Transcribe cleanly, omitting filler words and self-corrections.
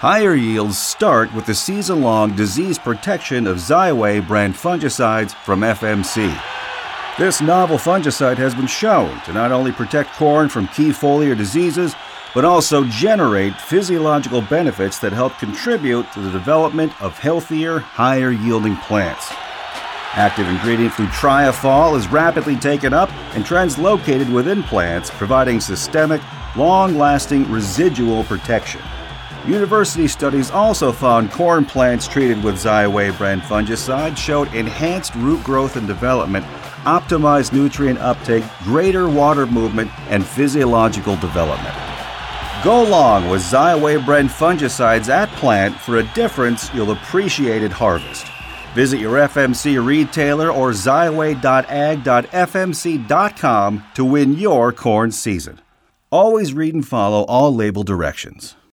Higher yields start with the season-long disease protection of Xyway brand fungicides from FMC. This novel fungicide has been shown to not only protect corn from key foliar diseases, but also generate physiological benefits that help contribute to the development of healthier, higher-yielding plants. Active ingredient flutriafol is rapidly taken up and translocated within plants, providing systemic, long-lasting residual protection. University studies also found corn plants treated with Xyway brand fungicide showed enhanced root growth and development, optimized nutrient uptake, greater water movement, and physiological development. Go long with Xyway brand fungicides at plant for a difference you'll appreciate at harvest. Visit your FMC retailer or xyway.ag.fmc.com to win your corn season. Always read and follow all label directions.